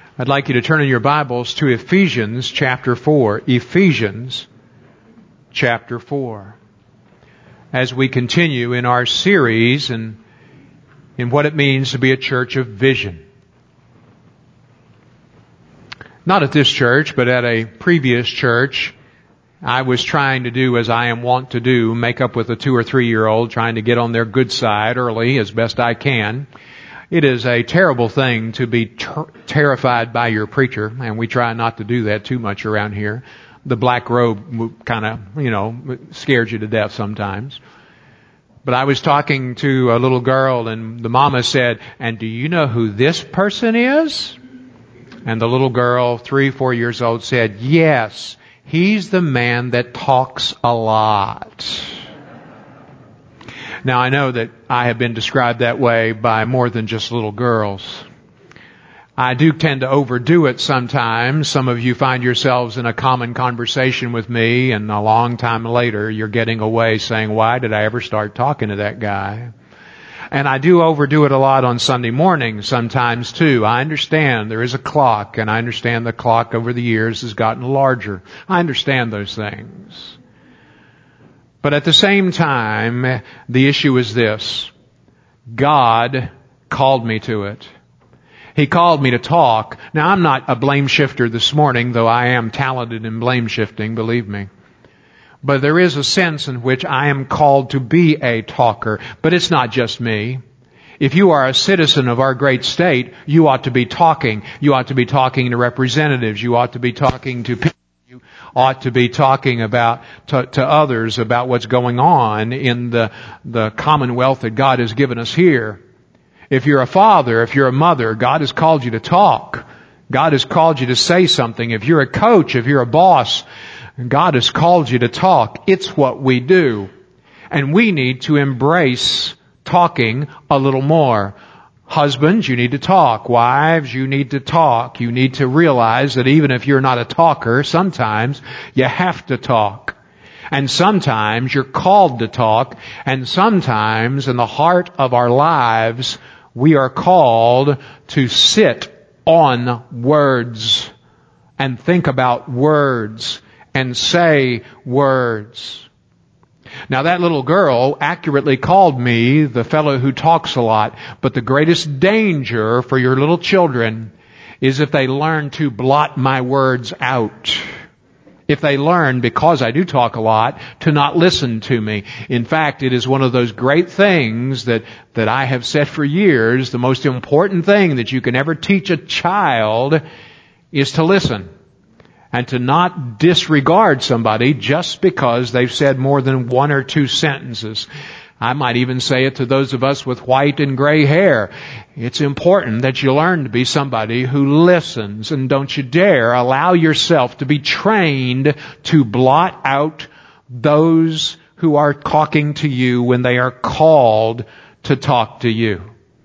I'd like you to turn in your Bibles to Ephesians chapter 4. Ephesians chapter 4. As we continue in our series in what it means to be a church of vision. Not at this church, but at a previous church, I was trying to do as I am wont to do, make up with a 2 or 3 year old, trying to get on their good side early as best I can. It is a terrible thing to be terrified by your preacher, and we try not to do that too much around here. The black robe kind of, scares you to death sometimes. But I was talking to a little girl, and the mama said, "And do you know who this person is?" And the little girl, 3, 4 years old, said, "Yes, he's the man that talks a lot." Now, I know that I have been described that way by more than just little girls. I do tend to overdo it sometimes. Some of you find yourselves in a common conversation with me, and a long time later you're getting away saying, "Why did I ever start talking to that guy?" And I do overdo it a lot on Sunday mornings sometimes too. I understand there is a clock, and I understand the clock over the years has gotten larger. I understand those things. But at the same time, the issue is this. God called me to it. He called me to talk. Now, I'm not a blame shifter this morning, though I am talented in blame shifting, believe me. But there is a sense in which I am called to be a talker. But it's not just me. If you are a citizen of our great state, you ought to be talking. You ought to be talking to representatives. You ought to be talking to people. You ought to be talking about to others about what's going on in the commonwealth that God has given us here. If you're a father, if you're a mother, God has called you to talk. God has called you to say something. If you're a coach, if you're a boss, God has called you to talk. It's what we do. And we need to embrace talking a little more. Husbands, you need to talk. Wives, you need to talk. You need to realize that even if you're not a talker, sometimes you have to talk. And sometimes you're called to talk. And sometimes in the heart of our lives, we are called to sit on words and think about words and say words. Now, that little girl accurately called me the fellow who talks a lot. But the greatest danger for your little children is if they learn to blot my words out. If they learn, because I do talk a lot, to not listen to me. In fact, it is one of those great things that I have said for years, the most important thing that you can ever teach a child is to listen. And to not disregard somebody just because they've said more than 1 or 2 sentences. I might even say it to those of us with white and gray hair. It's important that you learn to be somebody who listens, and don't you dare allow yourself to be trained to blot out those who are talking to you when they are called to talk to you.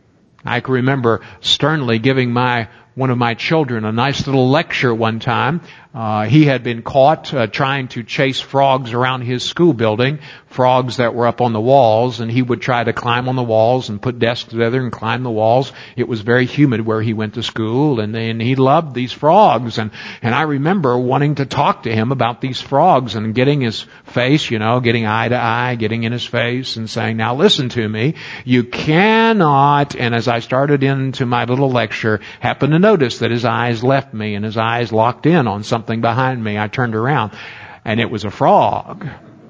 I can remember sternly giving one of my children a nice little lecture one time. He had been caught trying to chase frogs around his school building, frogs that were up on the walls, and he would try to climb on the walls and put desks together and climb the walls. It was very humid where he went to school, and he loved these frogs. And I remember wanting to talk to him about these frogs and getting his face, getting eye to eye, getting in his face and saying, "Now listen to me. You cannot," and as I started into my little lecture, happened to notice that his eyes left me and his eyes locked in on something behind me. I turned around and it was a frog.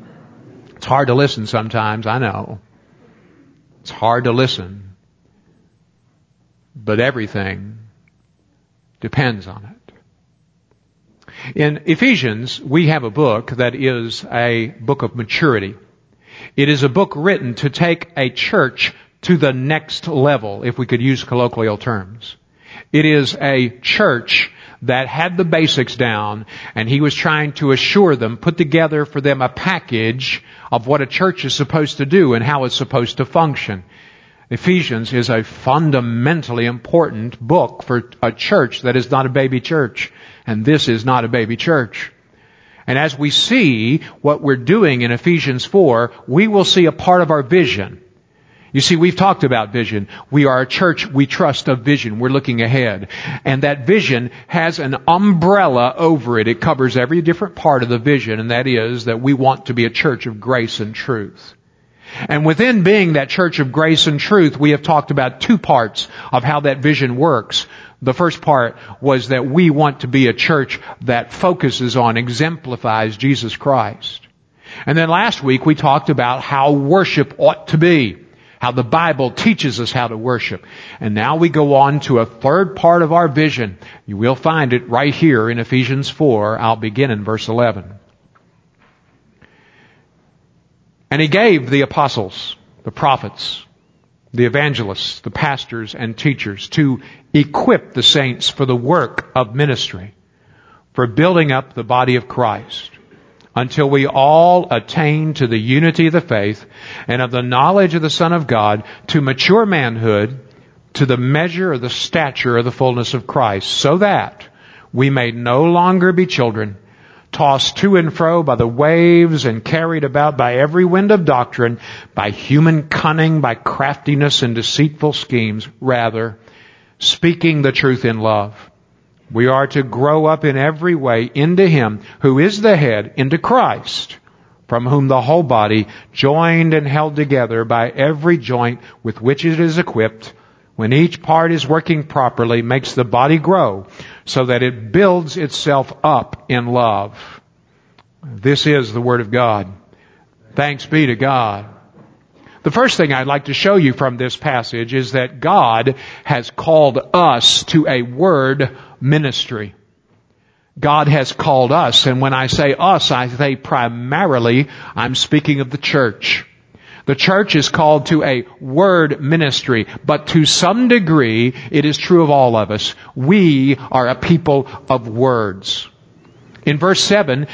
It's hard to listen sometimes, I know. It's hard to listen. But everything depends on it. In Ephesians, we have a book that is a book of maturity. It is a book written to take a church to the next level, if we could use colloquial terms. It is a church that had the basics down, and he was trying to assure them, put together for them a package of what a church is supposed to do and how it's supposed to function. Ephesians is a fundamentally important book for a church that is not a baby church, and this is not a baby church. And as we see what we're doing in Ephesians 4, we will see a part of our vision. You see, we've talked about vision. We are a church, we trust of vision. We're looking ahead. And that vision has an umbrella over it. It covers every different part of the vision, and that is that we want to be a church of grace and truth. And within being that church of grace and truth, we have talked about two parts of how that vision works. The first part was that we want to be a church that focuses on, exemplifies Jesus Christ. And then last week we talked about how worship ought to be. How the Bible teaches us how to worship. And now we go on to a third part of our vision. You will find it right here in Ephesians 4. I'll begin in verse 11. And He gave the apostles, the prophets, the evangelists, the pastors and teachers to equip the saints for the work of ministry, for building up the body of Christ, until we all attain to the unity of the faith and of the knowledge of the Son of God, to mature manhood, to the measure of the stature of the fullness of Christ, so that we may no longer be children, tossed to and fro by the waves and carried about by every wind of doctrine, by human cunning, by craftiness and deceitful schemes. Rather, speaking the truth in love, we are to grow up in every way into Him who is the head, into Christ, from whom the whole body, joined and held together by every joint with which it is equipped, when each part is working properly, makes the body grow so that it builds itself up in love. This is the Word of God. Thanks be to God. The first thing I'd like to show you from this passage is that God has called us to a word ministry. God has called us, and when I say us, I say primarily, I'm speaking of the church. The church is called to a word ministry, but to some degree, it is true of all of us. We are a people of words. In verse 7,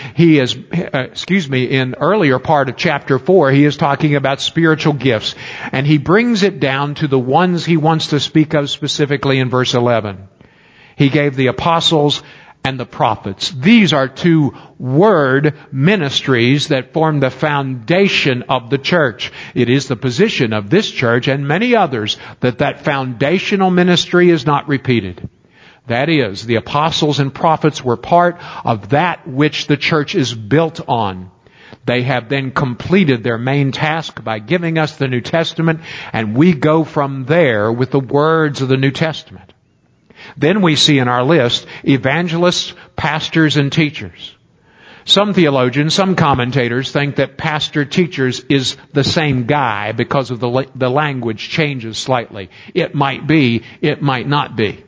in earlier part of chapter 4, he is talking about spiritual gifts. And he brings it down to the ones he wants to speak of specifically in verse 11. He gave the apostles and the prophets. These are two word ministries that form the foundation of the church. It is the position of this church and many others that foundational ministry is not repeated. That is, the apostles and prophets were part of that which the church is built on. They have then completed their main task by giving us the New Testament, and we go from there with the words of the New Testament. Then we see in our list evangelists, pastors, and teachers. Some theologians, some commentators think that pastor-teachers is the same guy because of the language changes slightly. It might be, it might not be.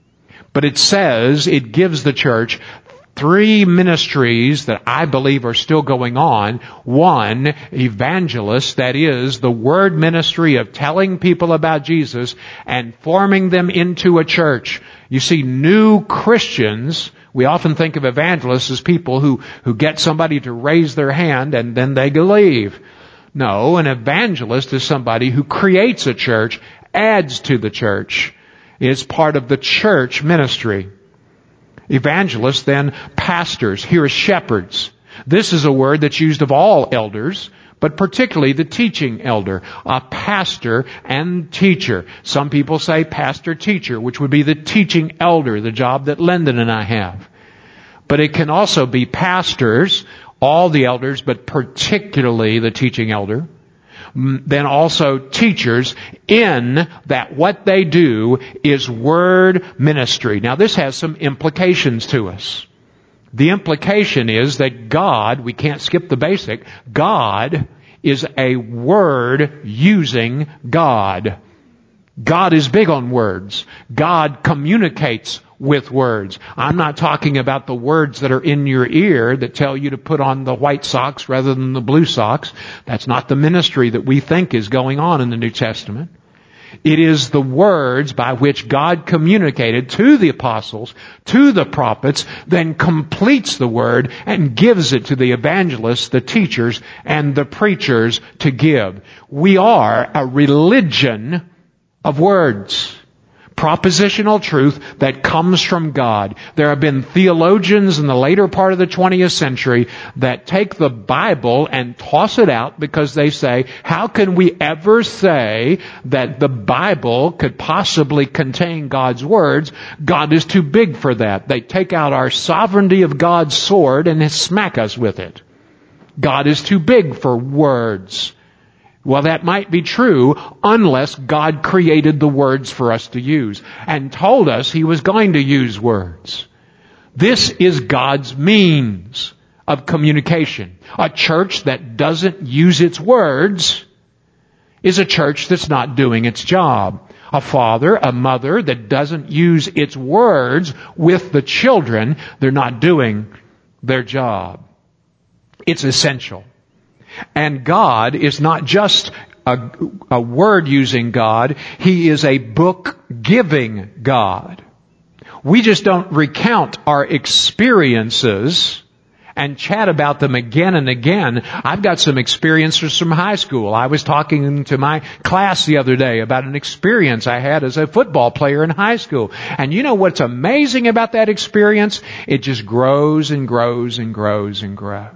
But it says, it gives the church three ministries that I believe are still going on. One, evangelist, that is the word ministry of telling people about Jesus and forming them into a church. You see, new Christians, we often think of evangelists as people who get somebody to raise their hand and then they leave. No, an evangelist is somebody who creates a church, adds to the church. It's part of the church ministry. Evangelists, then pastors. Here are shepherds. This is a word that's used of all elders, but particularly the teaching elder, a pastor and teacher. Some people say pastor-teacher, which would be the teaching elder, the job that Lyndon and I have. But it can also be pastors, all the elders, but particularly the teaching elder. Then also teachers, in that what they do is word ministry. Now this has some implications to us. The implication is that God, we can't skip the basic, God is a word using God. God is big on words. God communicates with words. I'm not talking about the words that are in your ear that tell you to put on the white socks rather than the blue socks. That's not the ministry that we think is going on in the New Testament. It is the words by which God communicated to the apostles, to the prophets, then completes the word and gives it to the evangelists, the teachers, and the preachers to give. We are a religion of words. propositional truth that comes from God. There have been theologians in the later part of the 20th century that take the Bible and toss it out because they say, how can we ever say that the Bible could possibly contain God's words? God is too big for that. They take out our sovereignty of God's sword and smack us with it. God is too big for words. Well, that might be true unless God created the words for us to use and told us He was going to use words. This is God's means of communication. A church that doesn't use its words is a church that's not doing its job. A father, a mother that doesn't use its words with the children, they're not doing their job. It's essential. And God is not just a word-using God. He is a book-giving God. We just don't recount our experiences and chat about them again and again. I've got some experiences from high school. I was talking to my class the other day about an experience I had as a football player in high school. And you know what's amazing about that experience? It just grows and grows and grows and grows.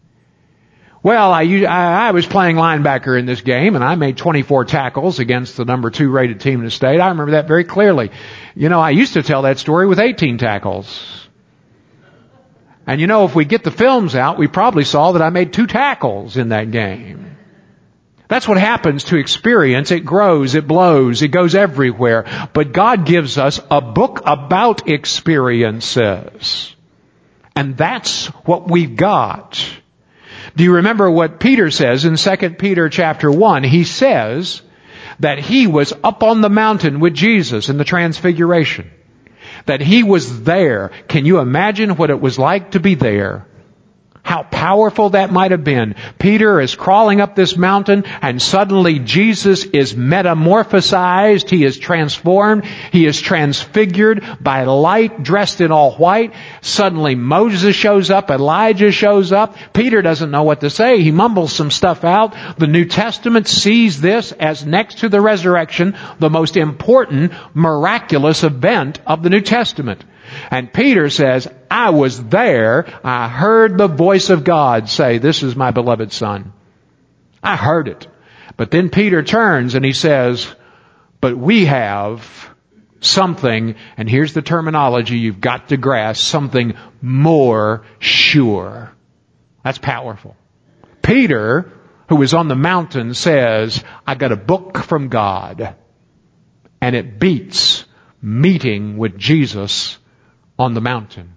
Well, I was playing linebacker in this game, and I made 24 tackles against the number 2 rated team in the state. I remember that very clearly. You know, I used to tell that story with 18 tackles. And you know, if we get the films out, we probably saw that I made 2 tackles in that game. That's what happens to experience. It grows, it blows, it goes everywhere. But God gives us a book about experiences. And that's what we've got. Do you remember what Peter says in 2 Peter chapter 1? He says that he was up on the mountain with Jesus in the Transfiguration. That he was there. Can you imagine what it was like to be there? How powerful that might have been. Peter is crawling up this mountain and suddenly Jesus is metamorphosized. He is transformed. He is transfigured by light, dressed in all white. Suddenly Moses shows up. Elijah shows up. Peter doesn't know what to say. He mumbles some stuff out. The New Testament sees this as, next to the resurrection, the most important miraculous event of the New Testament. And Peter says, I was there. I heard the voice of God say, this is my beloved Son. I heard it. But then Peter turns and he says, but we have something, and here's the terminology you've got to grasp, something more sure. That's powerful. Peter, who was on the mountain, says, I got a book from God. And it beats meeting with Jesus on the mountain.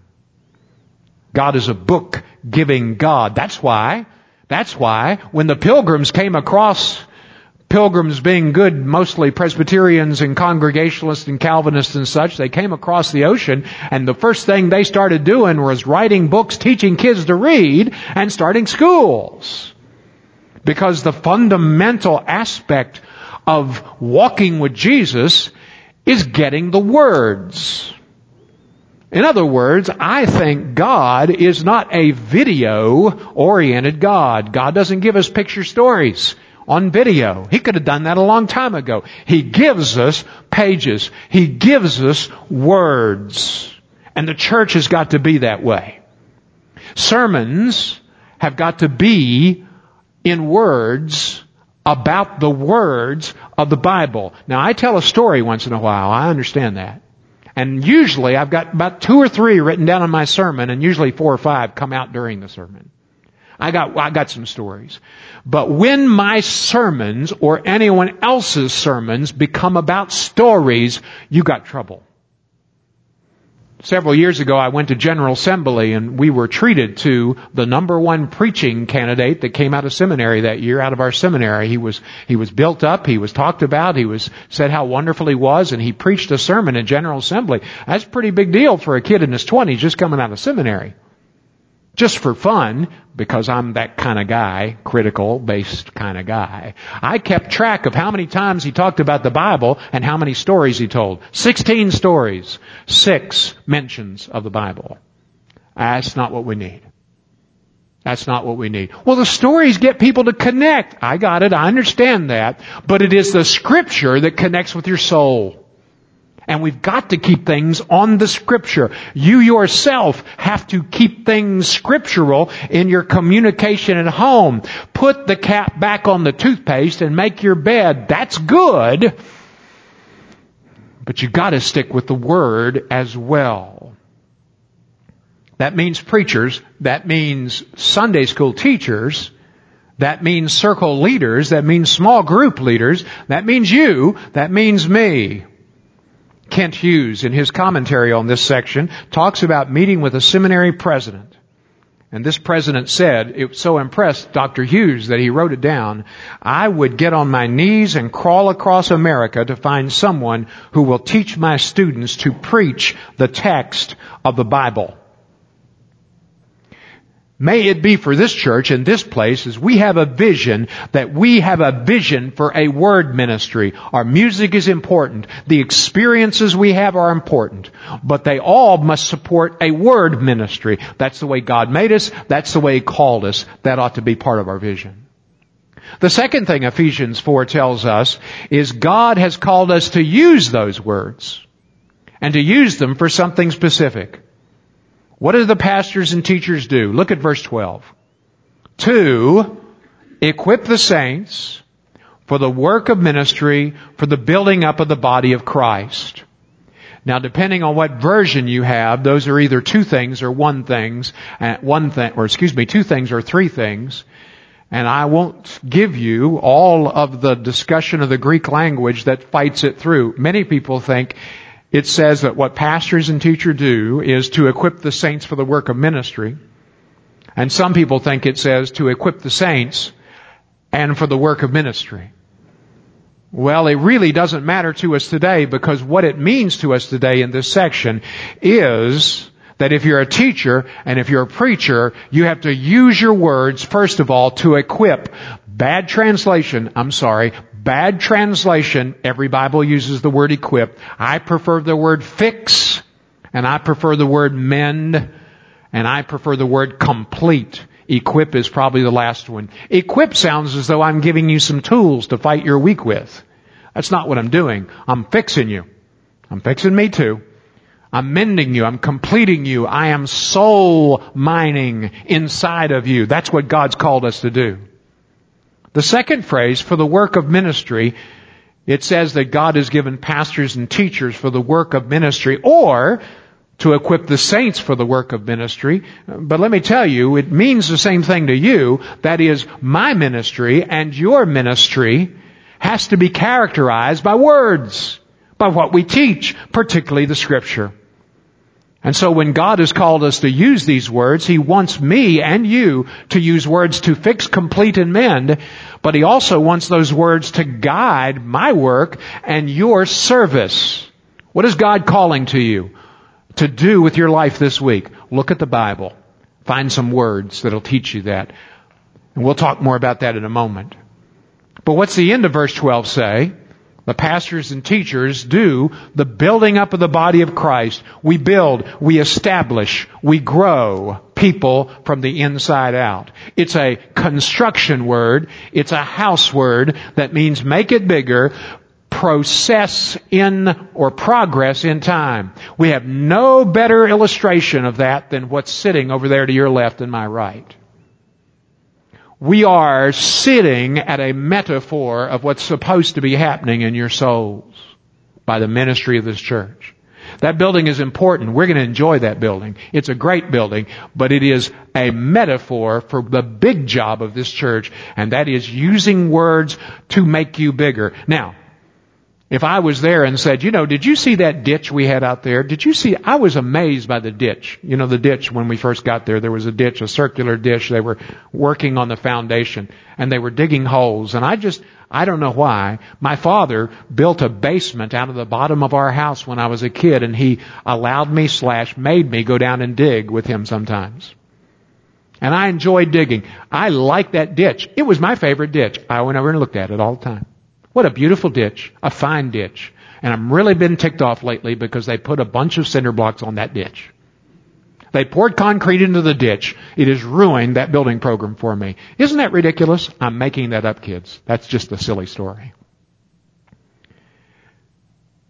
God is a book-giving God. That's why when the pilgrims came across, pilgrims being good, mostly Presbyterians and Congregationalists and Calvinists and such, they came across the ocean, and the first thing they started doing was writing books, teaching kids to read, and starting schools. Because the fundamental aspect of walking with Jesus is getting the words. In other words, I think God is not a video-oriented God. God doesn't give us picture stories on video. He could have done that a long time ago. He gives us pages. He gives us words. And the church has got to be that way. Sermons have got to be in words about the words of the Bible. Now, I tell a story once in a while. I understand that. And usually I've got about 2 or 3 written down on my sermon, and usually 4 or 5 come out during the sermon. I got some stories. But when my sermons or anyone else's sermons become about stories, you got trouble. Several years ago, I went to General Assembly, and we were treated to the number 1 preaching candidate that came out of seminary that year, out of our seminary. He was built up, he was talked about, said how wonderful he was, and he preached a sermon in General Assembly. That's a pretty big deal for a kid in his 20s just coming out of seminary. Just for fun, because I'm that kind of guy, critical-based kind of guy. I kept track of how many times he talked about the Bible and how many stories he told. 16 stories, 6 mentions of the Bible. That's not what we need. That's not what we need. Well, the stories get people to connect. I got it. I understand that. But it is the Scripture that connects with your soul. And we've got to keep things on the Scripture. You yourself have to keep things scriptural in your communication at home. Put the cap back on the toothpaste and make your bed. That's good. But you've got to stick with the Word as well. That means preachers. That means Sunday school teachers. That means circle leaders. That means small group leaders. That means you. That means me. Kent Hughes, in his commentary on this section, talks about meeting with a seminary president. And this president said, it so impressed Dr. Hughes that he wrote it down, "I would get on my knees and crawl across America to find someone who will teach my students to preach the text of the Bible." May it be for this church and this place as we have a vision for a word ministry. Our music is important. The experiences we have are important. But they all must support a word ministry. That's the way God made us. That's the way He called us. That ought to be part of our vision. The second thing Ephesians 4 tells us is God has called us to use those words and to use them for something specific. What do the pastors and teachers do? Look at verse 12. To equip the saints for the work of ministry, for the building up of the body of Christ. Now, depending on what version you have, those are either two things or two things or three things. And I won't give you all of the discussion of the Greek language that fights it through. Many people think it says that what pastors and teachers do is to equip the saints for the work of ministry. And some people think it says to equip the saints and for the work of ministry. Well, it really doesn't matter to us today, because what it means to us today in this section is that if you're a teacher and if you're a preacher, you have to use your words, first of all, to equip. Bad translation, every Bible uses the word equip. I prefer the word fix, and I prefer the word mend, and I prefer the word complete. Equip is probably the last one. Equip sounds as though I'm giving you some tools to fight your week with. That's not what I'm doing. I'm fixing you. I'm fixing me too. I'm mending you. I'm completing you. I am soul mining inside of you. That's what God's called us to do. The second phrase, for the work of ministry, it says that God has given pastors and teachers for the work of ministry, or to equip the saints for the work of ministry. But let me tell you, it means the same thing to you. That is, my ministry and your ministry has to be characterized by words, by what we teach, particularly the Scripture. And so when God has called us to use these words, He wants me and you to use words to fix, complete, and mend, but He also wants those words to guide my work and your service. What is God calling to you to do with your life this week? Look at the Bible. Find some words that'll teach you that. And we'll talk more about that in a moment. But what's the end of verse 12 say? The pastors and teachers do the building up of the body of Christ. We build, we establish, we grow people from the inside out. It's a construction word. It's a house word that means make it bigger, process in or progress in time. We have no better illustration of that than what's sitting over there to your left and my right. We are sitting at a metaphor of what's supposed to be happening in your souls by the ministry of this church. That building is important. We're going to enjoy that building. It's a great building, but it is a metaphor for the big job of this church, and that is using words to make you bigger. Now, if I was there and said, did you see that ditch we had out there? I was amazed by the ditch. The ditch when we first got there was a ditch, a circular ditch. They were working on the foundation and they were digging holes. And I don't know why. My father built a basement out of the bottom of our house when I was a kid, and he allowed me / made me go down and dig with him sometimes. And I enjoyed digging. I liked that ditch. It was my favorite ditch. I went over and looked at it all the time. What a beautiful ditch, a fine ditch. And I'm really been ticked off lately because they put a bunch of cinder blocks on that ditch. They poured concrete into the ditch. It has ruined that building program for me. Isn't that ridiculous? I'm making that up, kids. That's just a silly story.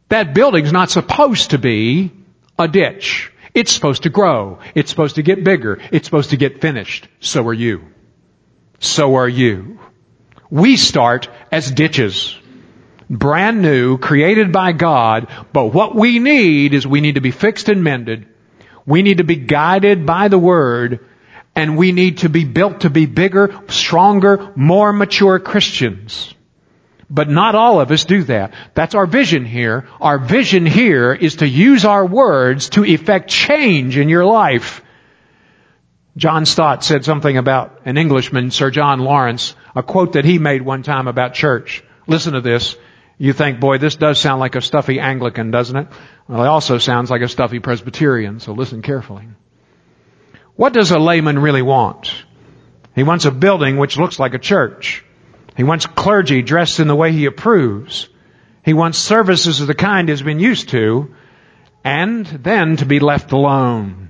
That building's not supposed to be a ditch. It's supposed to grow. It's supposed to get bigger. It's supposed to get finished. So are you. So are you. We start as ditches. Brand new, created by God, but what we need is we need to be fixed and mended. We need to be guided by the Word, and we need to be built to be bigger, stronger, more mature Christians. But not all of us do that. That's our vision here. Our vision here is to use our words to effect change in your life. John Stott said something about an Englishman, Sir John Lawrence, a quote that he made one time about church. Listen to this. You think, boy, this does sound like a stuffy Anglican, doesn't it? Well, it also sounds like a stuffy Presbyterian, so listen carefully. What does a layman really want? He wants a building which looks like a church. He wants clergy dressed in the way he approves. He wants services of the kind he's been used to, and then to be left alone.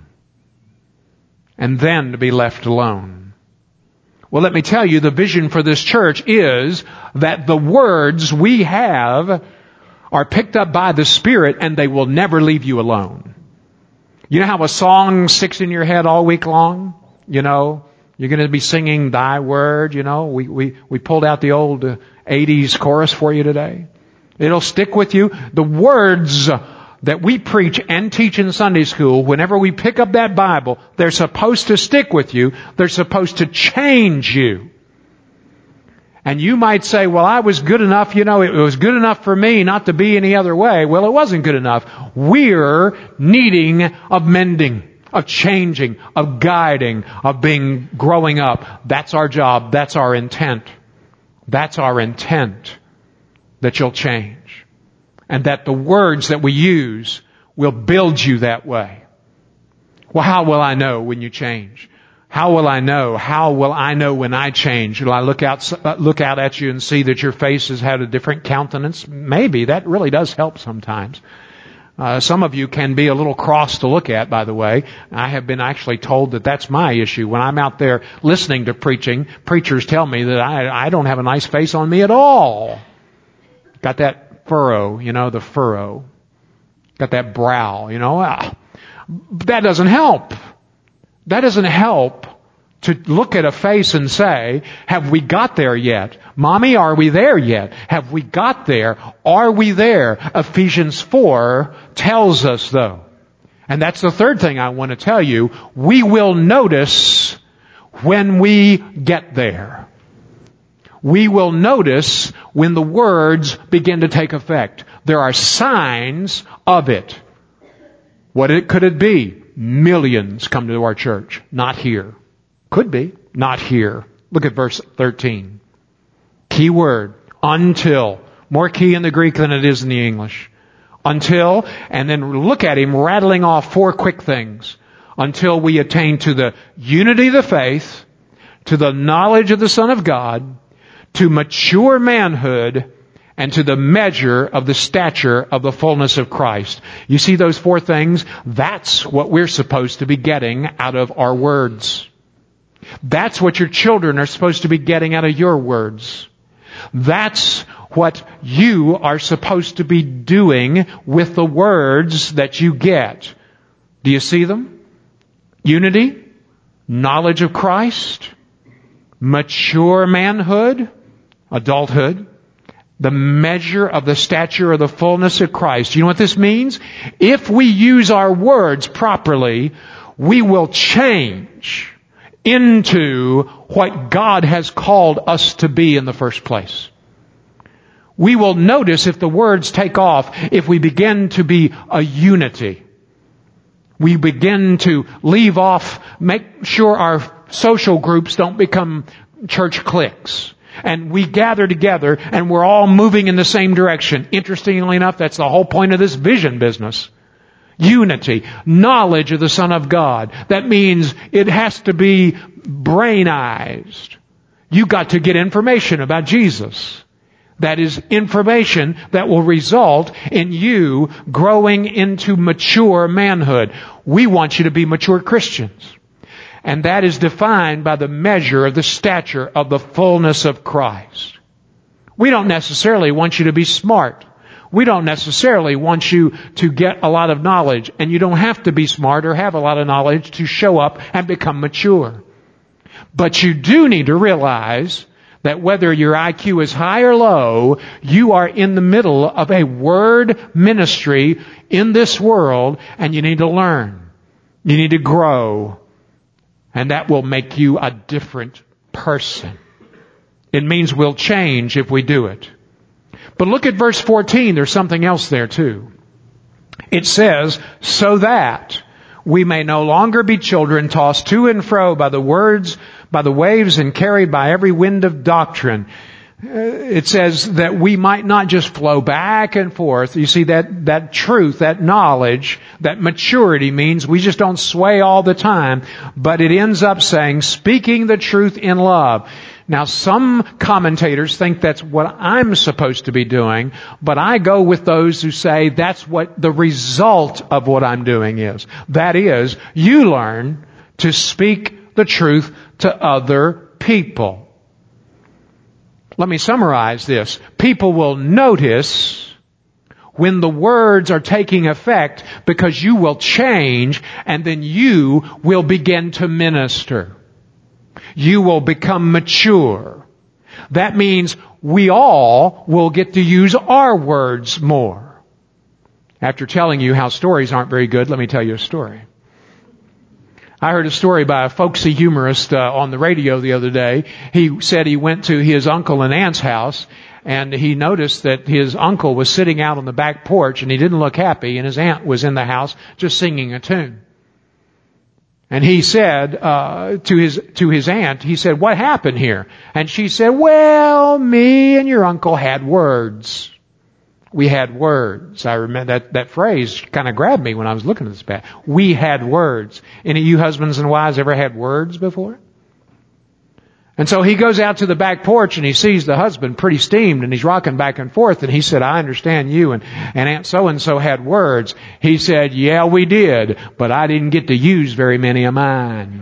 And then to be left alone. Well, let me tell you, the vision for this church is that the words we have are picked up by the Spirit and they will never leave you alone. You know how a song sticks in your head all week long? You know, you're going to be singing Thy Word, you know. We pulled out the old 80s chorus for you today. It'll stick with you. The words that we preach and teach in Sunday school, whenever we pick up that Bible, they're supposed to stick with you. They're supposed to change you. And you might say, well, I was good enough, you know, it was good enough for me not to be any other way. Well, it wasn't good enough. We're needing of mending, of changing, of guiding, of growing up. That's our job. That's our intent. That's our intent, that you'll change. And that the words that we use will build you that way. Well, how will I know when you change? How will I know? How will I know when I change? Will I look out at you and see that your face has had a different countenance? Maybe. That really does help sometimes. Some of you can be a little cross to look at, by the way. I have been actually told that that's my issue. When I'm out there listening to preaching, preachers tell me that I don't have a nice face on me at all. Got that furrow, you know, the furrow. Got that brow, you know. That doesn't help. That doesn't help to look at a face and say, have we got there yet? Mommy, are we there yet? Have we got there? Are we there? Ephesians 4 tells us though. And that's the third thing I want to tell you. We will notice when we get there. We will notice when the words begin to take effect. There are signs of it. Could it be? Millions come to our church. Not here. Could be. Not here. Look at verse 13. Key word. Until. More key in the Greek than it is in the English. Until, and then look at him rattling off 4 quick things. Until we attain to the unity of the faith, to the knowledge of the Son of God, to mature manhood, and to the measure of the stature of the fullness of Christ. You see those 4 things? That's what we're supposed to be getting out of our words. That's what your children are supposed to be getting out of your words. That's what you are supposed to be doing with the words that you get. Do you see them? Unity, knowledge of Christ, mature manhood, adulthood, the measure of the stature of the fullness of Christ. You know what this means? If we use our words properly, we will change into what God has called us to be in the first place. We will notice if the words take off, if we begin to be a unity. We begin to leave off, make sure our social groups don't become church cliques. And we gather together and we're all moving in the same direction. Interestingly enough, that's the whole point of this vision business. Unity, knowledge of the Son of God. That means it has to be brainized. You got to get information about Jesus. That is information that will result in you growing into mature manhood. We want you to be mature Christians. And that is defined by the measure of the stature of the fullness of Christ. We don't necessarily want you to be smart. We don't necessarily want you to get a lot of knowledge, and you don't have to be smart or have a lot of knowledge to show up and become mature. But you do need to realize that whether your IQ is high or low, you are in the middle of a word ministry in this world, and you need to learn. You need to grow. And that will make you a different person. It means we'll change if we do it. But look at verse 14. There's something else there too. It says, so that we may no longer be children tossed to and fro by the waves and carried by every wind of doctrine. It says that we might not just flow back and forth. You see, that truth, that knowledge, that maturity means we just don't sway all the time, but it ends up saying, speaking the truth in love. Now, some commentators think that's what I'm supposed to be doing, but I go with those who say that's what the result of what I'm doing is. That is, you learn to speak the truth to other people. Let me summarize this. People will notice when the words are taking effect because you will change, and then you will begin to minister. You will become mature. That means we all will get to use our words more. After telling you how stories aren't very good, let me tell you a story. I heard a story by a folksy humorist on the radio the other day. He said he went to his uncle and aunt's house, and he noticed that his uncle was sitting out on the back porch, and he didn't look happy, and his aunt was in the house just singing a tune. And he said to his aunt, he said, what happened here? And she said, well, me and your uncle had words. We had words. I remember that phrase kind of grabbed me when I was looking at this passage. We had words. Any of you husbands and wives ever had words before? And so he goes out to the back porch and he sees the husband pretty steamed and he's rocking back and forth, and he said, I understand you and Aunt so-and-so had words. He said, yeah, we did, but I didn't get to use very many of mine.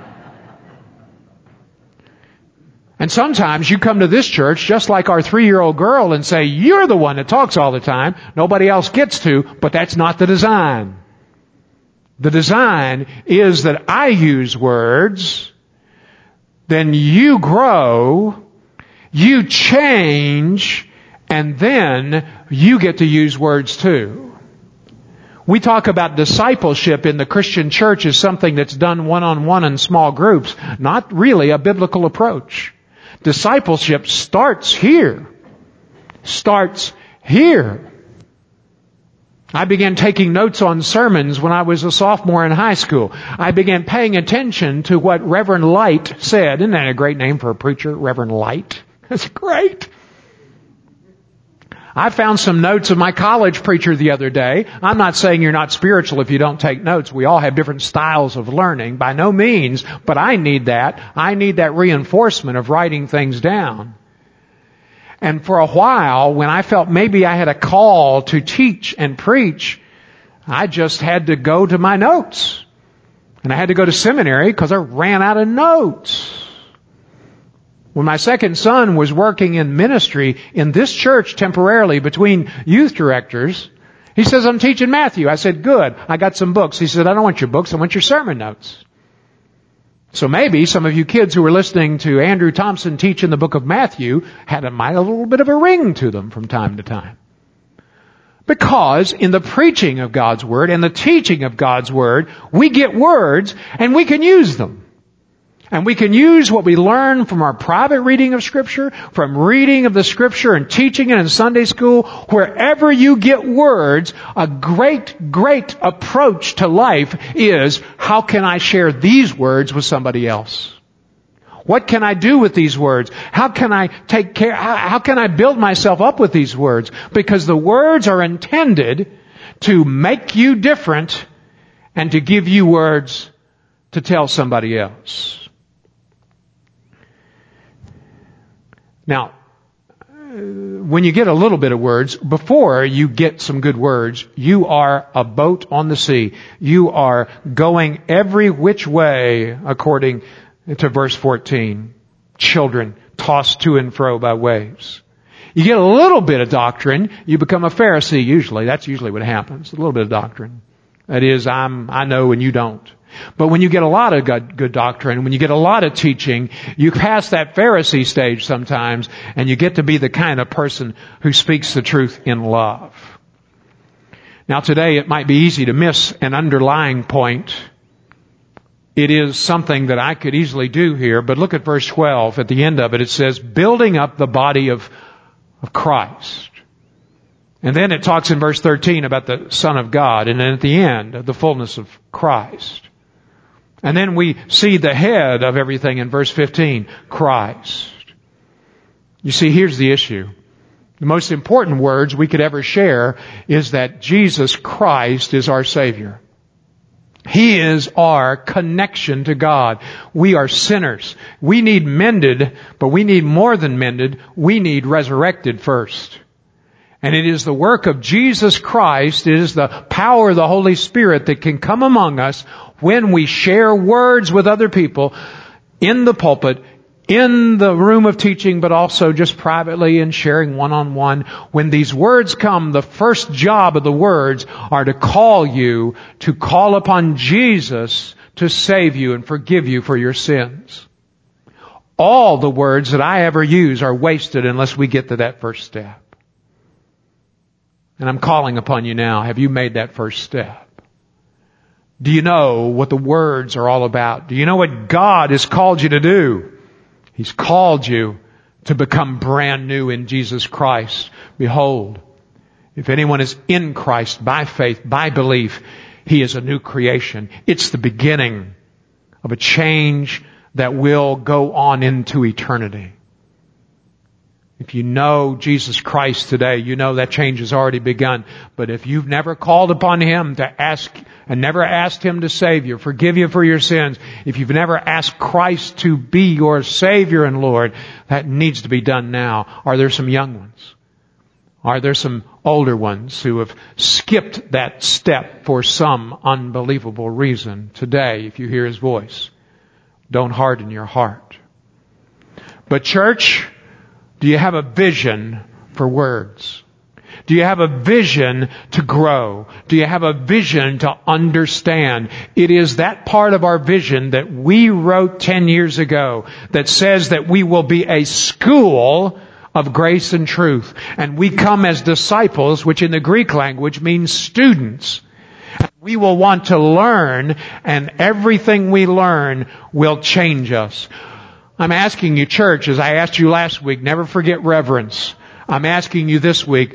And sometimes you come to this church just like our 3-year-old girl and say, you're the one that talks all the time. Nobody else gets to, but that's not the design. The design is that I use words, then you grow, you change, and then you get to use words too. We talk about discipleship in the Christian church as something that's done one-on-one in small groups, not really a biblical approach. Discipleship starts here. Starts here. I began taking notes on sermons when I was a sophomore in high school. I began paying attention to what Reverend Light said. Isn't that a great name for a preacher? Reverend Light. That's great. I found some notes of my college preacher the other day. I'm not saying you're not spiritual if you don't take notes. We all have different styles of learning. By no means, but I need that. I need that reinforcement of writing things down. And for a while, when I felt maybe I had a call to teach and preach, I just had to go to my notes. And I had to go to seminary because I ran out of notes. When my second son was working in ministry in this church temporarily between youth directors, he says, I'm teaching Matthew. I said, good. I got some books. He said, I don't want your books. I want your sermon notes. So maybe some of you kids who were listening to Andrew Thompson teach in the book of Matthew had a little bit of a ring to them from time to time. Because in the preaching of God's Word and the teaching of God's Word, we get words and we can use them. And we can use what we learn from our private reading of Scripture, from reading of the Scripture and teaching it in Sunday school. Wherever you get words, a great, great approach to life is, how can I share these words with somebody else? What can I do with these words? How can I take care? How can I build myself up with these words? Because the words are intended to make you different and to give you words to tell somebody else. Now, when you get a little bit of words, before you get some good words, you are a boat on the sea. You are going every which way according to verse 14. Children tossed to and fro by waves. You get a little bit of doctrine, you become a Pharisee usually. That's usually what happens. A little bit of doctrine. That is, I know and you don't. But when you get a lot of good doctrine, when you get a lot of teaching, you pass that Pharisee stage sometimes, and you get to be the kind of person who speaks the truth in love. Now today it might be easy to miss an underlying point. It is something that I could easily do here, but look at verse 12. At the end of it, it says, building up the body of Christ. And then it talks in verse 13 about the Son of God, and then at the end, the fullness of Christ. And then we see the head of everything in verse 15, Christ. You see, here's the issue. The most important words we could ever share is that Jesus Christ is our Savior. He is our connection to God. We are sinners. We need mended, but we need more than mended. We need resurrected first. And it is the work of Jesus Christ, it is the power of the Holy Spirit that can come among us when we share words with other people in the pulpit, in the room of teaching, but also just privately and sharing one-on-one. When these words come, the first job of the words are to call you to call upon Jesus to save you and forgive you for your sins. All the words that I ever use are wasted unless we get to that first step. And I'm calling upon you now. Have you made that first step? Do you know what the words are all about? Do you know what God has called you to do? He's called you to become brand new in Jesus Christ. Behold, if anyone is in Christ by faith, by belief, he is a new creation. It's the beginning of a change that will go on into eternity. If you know Jesus Christ today, you know that change has already begun. But if you've never called upon Him to ask and never asked Him to save you, forgive you for your sins, if you've never asked Christ to be your Savior and Lord, that needs to be done now. Are there some young ones? Are there some older ones who have skipped that step for some unbelievable reason? Today, if you hear His voice, don't harden your heart. But church, do you have a vision for words? Do you have a vision to grow? Do you have a vision to understand? It is that part of our vision that we wrote 10 years ago that says that we will be a school of grace and truth. And we come as disciples, which in the Greek language means students. We will want to learn, and everything we learn will change us. I'm asking you, church, as I asked you last week, never forget reverence. I'm asking you this week,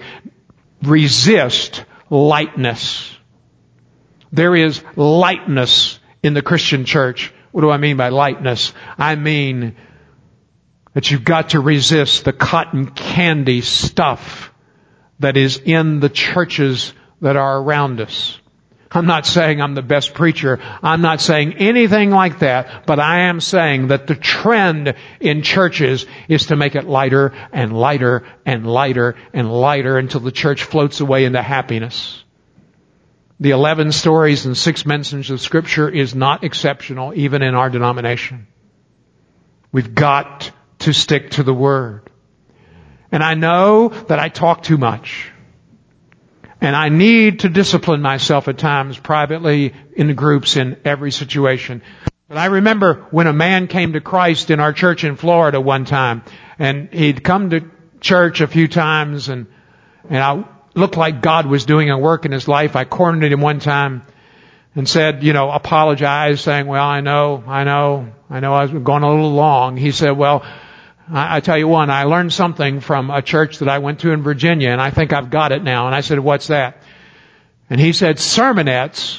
resist lightness. There is lightness in the Christian church. What do I mean by lightness? I mean that you've got to resist the cotton candy stuff that is in the churches that are around us. I'm not saying I'm the best preacher. I'm not saying anything like that. But I am saying that the trend in churches is to make it lighter and lighter and lighter and lighter until the church floats away into happiness. The 11 stories and 6 mentions of Scripture is not exceptional, even in our denomination. We've got to stick to the Word. And I know that I talk too much. And I need to discipline myself at times, privately, in the groups, in every situation. But I remember when a man came to Christ in our church in Florida one time, and he'd come to church a few times, and I looked like God was doing a work in his life. I cornered him one time and said, apologized, saying, well, I know I was going a little long. He said, well, I tell you one, I learned something from a church that I went to in Virginia, and I think I've got it now. And I said, what's that? And he said, sermonettes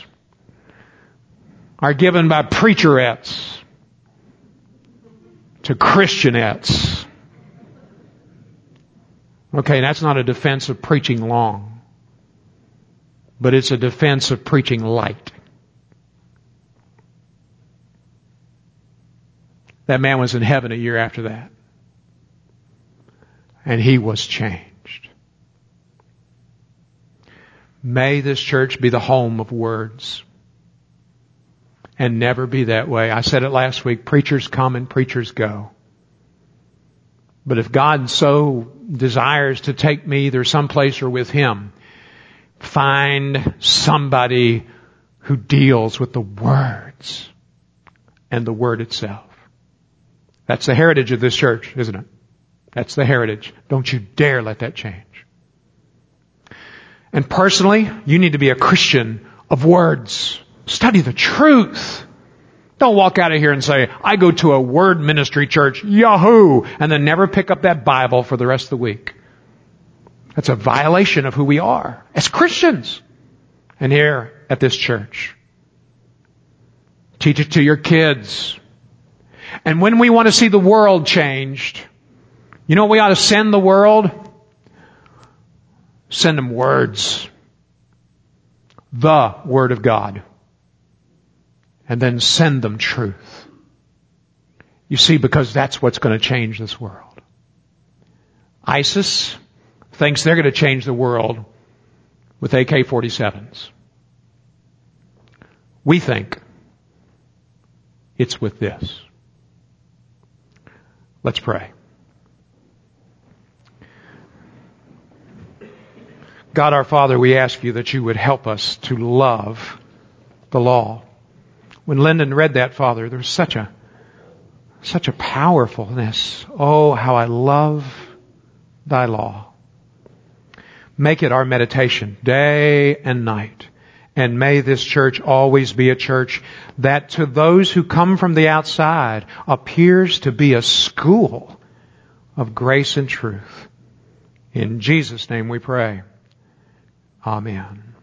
are given by preacherettes to Christianettes. Okay, that's not a defense of preaching long, but it's a defense of preaching light. That man was in heaven a year after that. And he was changed. May this church be the home of words. And never be that way. I said it last week, preachers come and preachers go. But if God so desires to take me either someplace or with Him, find somebody who deals with the words and the Word itself. That's the heritage of this church, isn't it? That's the heritage. Don't you dare let that change. And personally, you need to be a Christian of words. Study the truth. Don't walk out of here and say, I go to a word ministry church, yahoo, and then never pick up that Bible for the rest of the week. That's a violation of who we are as Christians. And here at this church. Teach it to your kids. And when we want to see the world changed, you know what we ought to send the world? Send them words. The Word of God. And then send them truth. You see, because that's what's going to change this world. ISIS thinks they're going to change the world with AK-47s. We think it's with this. Let's pray. God our Father, we ask you that you would help us to love the law. When Lyndon read that, Father, there was such a powerfulness. Oh, how I love thy law. Make it our meditation day and night. And may this church always be a church that to those who come from the outside appears to be a school of grace and truth. In Jesus' name we pray. Amen.